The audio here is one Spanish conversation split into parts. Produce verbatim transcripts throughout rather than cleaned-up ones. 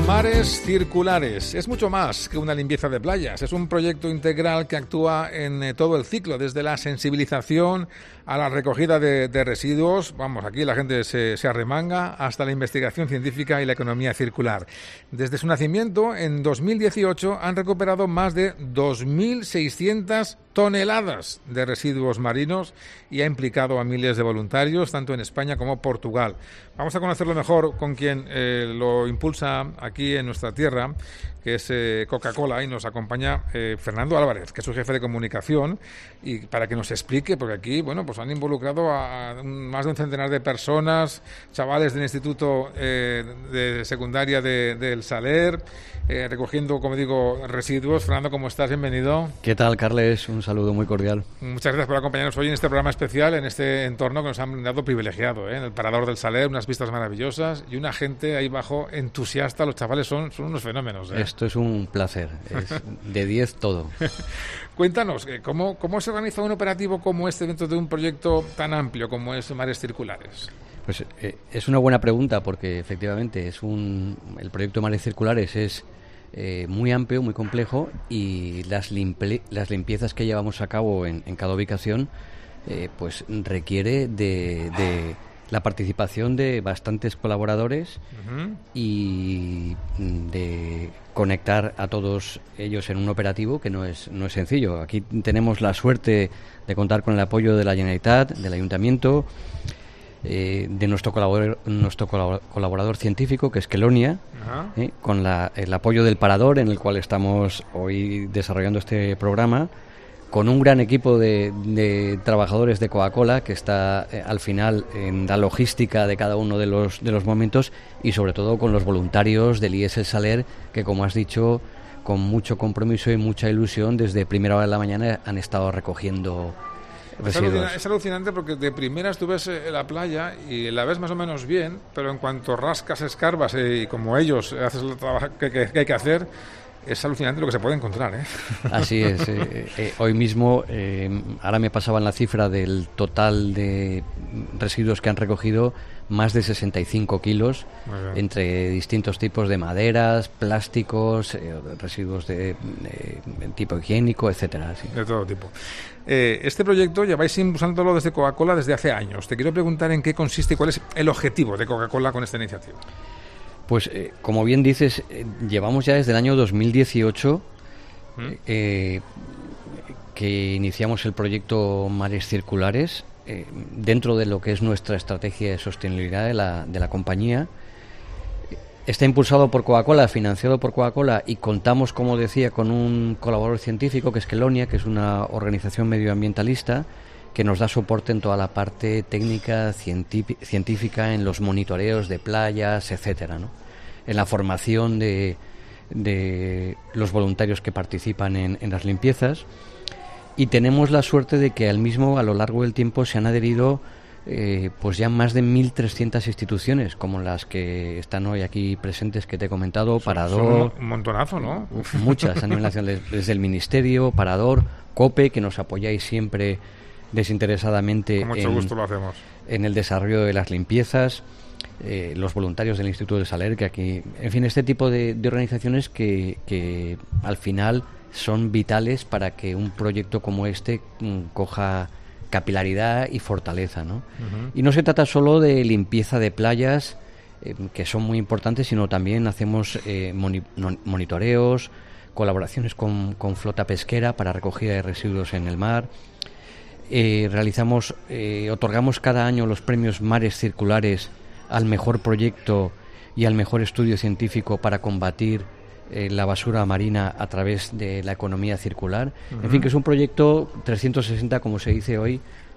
Mares Circulares es mucho más que una limpieza de playas. Es un proyecto integral que actúa en eh, todo el ciclo, desde la sensibilización a la recogida de, de residuos, vamos, aquí la gente se, se arremanga, hasta la investigación científica y la economía circular. Desde su nacimiento, en dos mil dieciocho, han recuperado más de dos mil seiscientas toneladas de residuos marinos y ha implicado a miles de voluntarios, tanto en España como Portugal. Vamos a conocerlo mejor con quien eh, lo impulsa aquí en nuestra tierra, que es eh, Coca-Cola, y nos acompaña eh, Fernando Álvarez, que es su jefe de comunicación, y para que nos explique, porque aquí, bueno, pues han involucrado a, a un, más de un centenar de personas, chavales del Instituto eh, de Secundaria de, del Saler, eh, recogiendo, como digo, residuos. Fernando, ¿cómo estás? Bienvenido. ¿Qué tal, Carles? Un saludo muy cordial. Muchas gracias por acompañarnos hoy en este programa especial, en este entorno que nos han dado privilegiado, ¿eh? En el Parador del Saler, unas vistas maravillosas y una gente ahí bajo entusiasta. Los chavales son, son unos fenómenos, ¿eh? Esto es un placer, es de diez todo. Cuéntanos, ¿cómo, ¿cómo se organiza un operativo como este dentro de un proyecto tan amplio como es Mares Circulares? Pues eh, es una buena pregunta, porque efectivamente es un el proyecto Mares Circulares es eh, muy amplio, muy complejo, y las, limple, las limpiezas que llevamos a cabo en, en cada ubicación eh, pues requiere de, de la participación de bastantes colaboradores uh-huh. y de conectar a todos ellos en un operativo que no es no es sencillo. Aquí tenemos la suerte de contar con el apoyo de la Generalitat, del Ayuntamiento, eh, de nuestro colaborador, nuestro colaborador científico, que es Kelonia, uh-huh. eh, con la, el apoyo del Parador, en el cual estamos hoy desarrollando este programa, con un gran equipo de, de trabajadores de Coca-Cola que está eh, al final en la logística de cada uno de los de los momentos, y sobre todo con los voluntarios del I E S El Saler, que, como has dicho, con mucho compromiso y mucha ilusión, desde primera hora de la mañana han estado recogiendo residuos. Es alucinante, es alucinante porque de primeras tú ves eh, la playa y la ves más o menos bien, pero en cuanto rascas, escarbas eh, y como ellos haces el trabajo que, que, que hay que hacer, es alucinante lo que se puede encontrar, ¿eh? Así es. Eh, eh, hoy mismo, eh, ahora me pasaban la cifra del total de residuos que han recogido, más de sesenta y cinco kilos, entre distintos tipos de maderas, plásticos, eh, residuos de, de, de tipo higiénico, etcétera. Sí. De todo tipo. Eh, este proyecto lleváis impulsándolo desde Coca-Cola desde hace años. Te quiero preguntar en qué consiste y cuál es el objetivo de Coca-Cola con esta iniciativa. Pues, eh, como bien dices, eh, llevamos ya desde el año dos mil dieciocho ¿Mm? eh, que iniciamos el proyecto Mares Circulares eh, dentro de lo que es nuestra estrategia de sostenibilidad de la, de la compañía. Está impulsado por Coca-Cola, financiado por Coca-Cola, y contamos, como decía, con un colaborador científico que es Kelonia, que es una organización medioambientalista que nos da soporte en toda la parte técnica, científica, en los monitoreos de playas, etcétera, ¿no? En la formación de, de los voluntarios que participan en, en las limpiezas. Y tenemos la suerte de que al mismo, a lo largo del tiempo, se han adherido eh, pues ya más de mil trescientas instituciones, como las que están hoy aquí presentes, que te he comentado. Son, Parador, son un montonazo, ¿no? Muchas a nivel nacional, desde el Ministerio, Parador, COPE, que nos apoyáis siempre desinteresadamente Con mucho en, gusto lo hacemos. en el desarrollo de las limpiezas, eh, los voluntarios del Instituto del Saler, que aquí, en fin, este tipo de, de organizaciones que, que al final son vitales para que un proyecto como este mm, coja capilaridad y fortaleza, ¿no? Uh-huh. Y no se trata solo de limpieza de playas, eh, que son muy importantes, sino también hacemos eh, moni- monitoreos, colaboraciones con, con flota pesquera para recogida de residuos en el mar. Eh, realizamos, eh, otorgamos cada año los premios Mares Circulares al mejor proyecto y al mejor estudio científico para combatir eh, la basura marina a través de la economía circular. Uh-huh. En fin, que es un proyecto trescientos sesenta, como se dice hoy,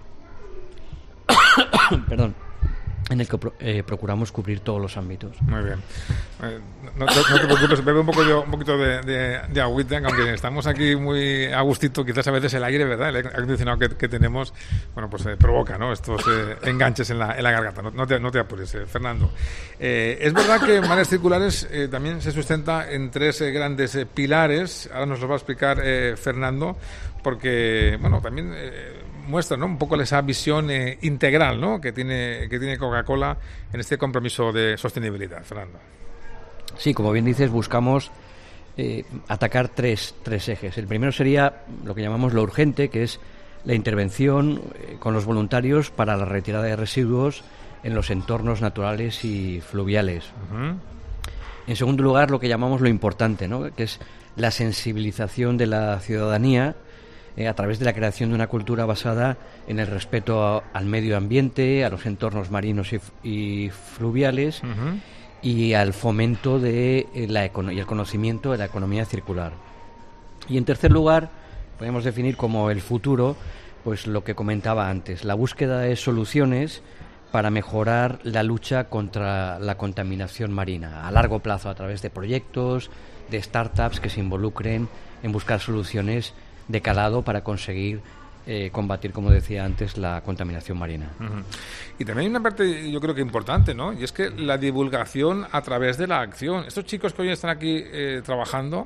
perdón, en el que pro, eh, procuramos cubrir todos los ámbitos. Muy bien. Eh, no, no, no te preocupes, bebe un poco yo, un poquito de, de, de agüita, aunque estamos aquí muy a gustito, quizás a veces el aire, ¿verdad? El aire acondicionado que, que tenemos, bueno, pues eh, provoca, ¿no? Estos eh, enganches en la, en la garganta. No, no, te, no te apures, eh, Fernando. Eh, es verdad que Mares Circulares eh, también se sustenta en tres eh, grandes eh, pilares. Ahora nos lo va a explicar eh, Fernando, porque, bueno, también Eh, muestra, ¿no?, un poco esa visión eh, integral, ¿no?, que tiene que tiene Coca-Cola en este compromiso de sostenibilidad. Fernando. Sí, como bien dices, buscamos eh, atacar tres, tres ejes. El primero sería lo que llamamos lo urgente, que es la intervención eh, con los voluntarios para la retirada de residuos en los entornos naturales y fluviales. Uh-huh. En segundo lugar, lo que llamamos lo importante, ¿no?, que es la sensibilización de la ciudadanía eh, a través de la creación de una cultura basada en el respeto a, al medio ambiente, a los entornos marinos y, y fluviales, uh-huh, y al fomento de eh, la econo- y el conocimiento de la economía circular. Y en tercer lugar, podemos definir como el futuro, pues lo que comentaba antes, la búsqueda de soluciones para mejorar la lucha contra la contaminación marina a largo plazo a través de proyectos, de startups que se involucren en buscar soluciones de calado para conseguir eh, combatir, como decía antes, la contaminación marina. Uh-huh. Y también hay una parte, yo creo que importante, ¿no? Y es que la divulgación a través de la acción. Estos chicos que hoy están aquí eh, trabajando,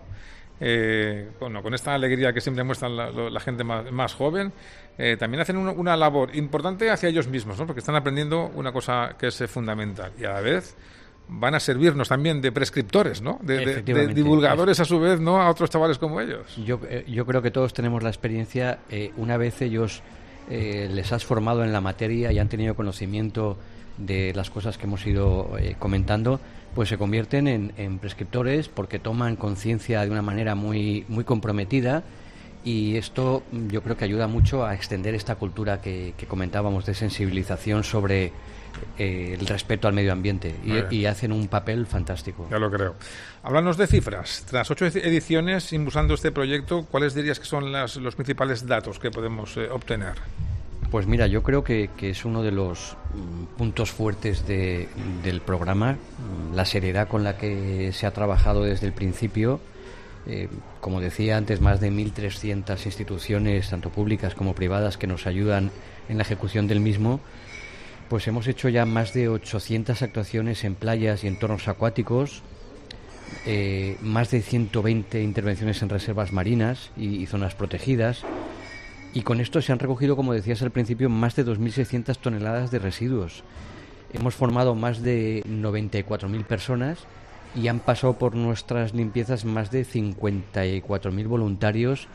Eh, bueno, con esta alegría que siempre muestran la, la gente más, más joven, eh, también hacen una, una labor importante hacia ellos mismos, ¿no? Porque están aprendiendo una cosa que es eh, fundamental, y a la vez van a servirnos también de prescriptores, ¿no? De, de, de divulgadores a su vez, ¿no?, a otros chavales como ellos. Yo, eh, yo creo que todos tenemos la experiencia, eh, una vez ellos eh, les has formado en la materia y han tenido conocimiento de las cosas que hemos ido eh, comentando, pues se convierten en, en prescriptores porque toman conciencia de una manera muy, muy comprometida, y esto yo creo que ayuda mucho a extender esta cultura que, que comentábamos de sensibilización sobre eh, el respeto al medio ambiente, y, y hacen un papel fantástico. Ya lo creo. Háblanos de cifras. Tras ocho ediciones impulsando este proyecto, ¿cuáles dirías que son las, los principales datos que podemos eh, obtener? Pues mira, yo creo que, que es uno de los mm, puntos fuertes de, del programa, la seriedad con la que se ha trabajado desde el principio. Eh, como decía antes, más de mil trescientas instituciones, tanto públicas como privadas, que nos ayudan en la ejecución del mismo. Pues hemos hecho ya más de ochocientas actuaciones en playas y entornos acuáticos, eh, más de ciento veinte intervenciones en reservas marinas y, y zonas protegidas. Y con esto se han recogido, como decías al principio, más de dos mil seiscientas toneladas de residuos. Hemos formado más de noventa y cuatro mil personas y han pasado por nuestras limpiezas más de cincuenta y cuatro mil voluntarios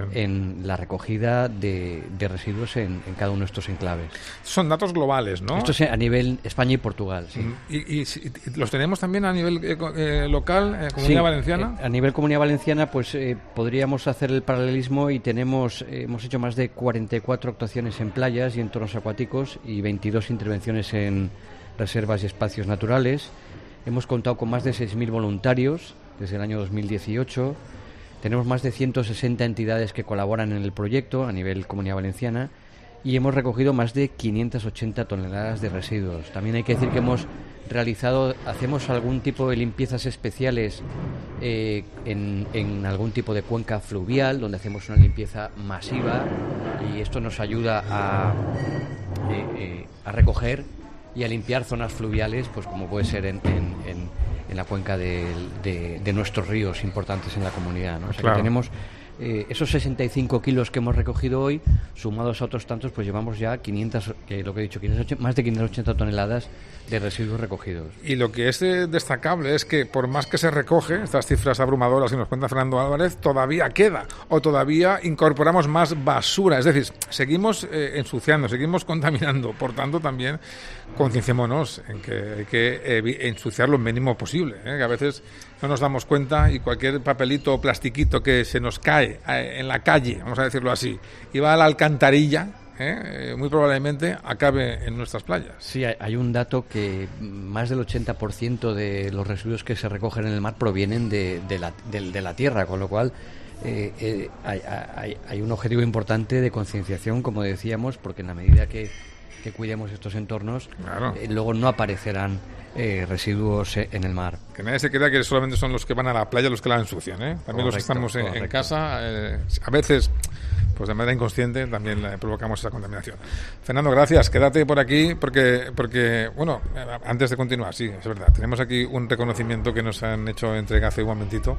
en la recogida de, de residuos en, en cada uno de estos enclaves. Son datos globales, ¿no? Esto es a nivel España y Portugal, sí. ¿Y, y, y los tenemos también a nivel eh, eh, local, eh, Comunidad sí, Valenciana? Eh, a nivel Comunidad Valenciana, pues eh, podríamos hacer el paralelismo y tenemos eh, hemos hecho más de cuarenta y cuatro actuaciones en playas y entornos acuáticos y veintidós intervenciones en reservas y espacios naturales. Hemos contado con más de seis mil voluntarios desde el año dos mil dieciocho. Tenemos más de ciento sesenta entidades que colaboran en el proyecto a nivel Comunidad Valenciana y hemos recogido más de quinientas ochenta toneladas de residuos. También hay que decir que hemos realizado, hacemos algún tipo de limpiezas especiales eh, en, en algún tipo de cuenca fluvial, donde hacemos una limpieza masiva, y esto nos ayuda a, eh, eh, a recoger y a limpiar zonas fluviales, pues como puede ser en, en, en, en la cuenca de, de, de nuestros ríos importantes en la comunidad, ¿no? O sea, claro, que tenemos eh, esos sesenta y cinco kilos que hemos recogido hoy, sumados a otros tantos, pues llevamos ya quinientas, que lo que he dicho, quinientas ochenta, más de quinientas ochenta toneladas de residuos recogidos. Y lo que es eh, destacable es que por más que se recoge, estas cifras abrumadoras que nos cuenta Fernando Álvarez, todavía queda, o todavía incorporamos más basura, es decir, seguimos eh, ensuciando, seguimos contaminando. Por tanto, también concienciémonos en que hay que eh, ensuciar lo mínimo posible, ¿eh? Que a veces no nos damos cuenta y cualquier papelito o plastiquito que se nos cae eh, en la calle, vamos a decirlo así, y va a la alcantarilla, ¿eh? muy probablemente acabe en nuestras playas. Sí, hay un dato que más del ochenta por ciento de los residuos que se recogen en el mar provienen de, de, la, de, de la tierra, con lo cual eh, eh, hay, hay, hay un objetivo importante de concienciación, como decíamos, porque en la medida que, que cuidemos estos entornos, claro, eh, luego no aparecerán eh, residuos en el mar. Que nadie se crea que solamente son los que van a la playa los que la ensucian, ¿eh? También correcto, los que estamos en, en casa, eh, a veces, pues de manera inconsciente, también eh, provocamos esa contaminación. Fernando, gracias. Quédate por aquí porque, porque, bueno, antes de continuar, sí, es verdad, tenemos aquí un reconocimiento que nos han hecho entrega hace un momentito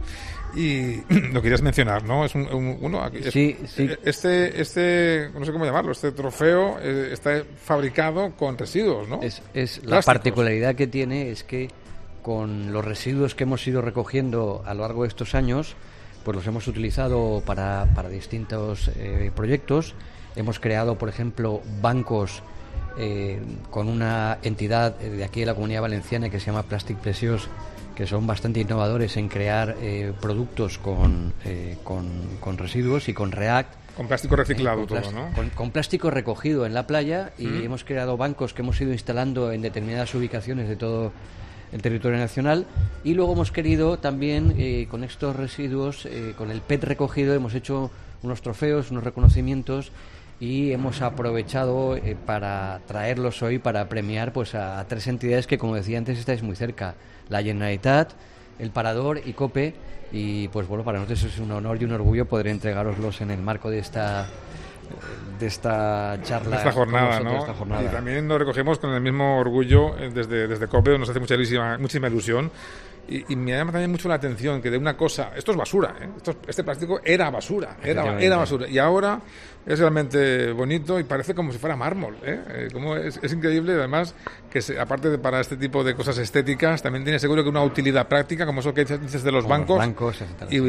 y lo querías mencionar, ¿no? Es un, un uno aquí. Sí, es, sí. Este, este, no sé cómo llamarlo, este trofeo eh, está fabricado con residuos, ¿no? Es, es la particularidad que tiene es que con los residuos que hemos ido recogiendo a lo largo de estos años, pues los hemos utilizado para, para distintos eh, proyectos. Hemos creado, por ejemplo, bancos eh, con una entidad de aquí de la Comunidad Valenciana que se llama Plastic Precious, que son bastante innovadores en crear eh, productos con, eh, con, con residuos y con React. Con plástico reciclado eh, con todo, ¿no? Con, con plástico recogido en la playa y ¿Mm? hemos creado bancos que hemos ido instalando en determinadas ubicaciones de todo el territorio nacional, y luego hemos querido también eh, con estos residuos, eh, con el P E T recogido, hemos hecho unos trofeos, unos reconocimientos, y hemos aprovechado eh, para traerlos hoy para premiar pues a, a tres entidades que, como decía antes, estáis muy cerca: la Generalitat, el Parador y COPE. Y pues bueno, para nosotros es un honor y un orgullo poder entregároslos en el marco de esta de esta charla, esta jornada, ¿no? esta jornada. Y también nos recogemos con el mismo orgullo desde, desde COPE, nos hace muchísima, muchísima ilusión. Y, y me llama también mucho la atención que de una cosa, esto es basura, ¿eh? Esto, este plástico era basura, era, era basura, y ahora es realmente bonito y parece como si fuera mármol, ¿eh? Eh, como es, es increíble, además que se, aparte de para este tipo de cosas estéticas, también tiene seguro que una utilidad práctica, como eso que dices de los como bancos, los bancos, y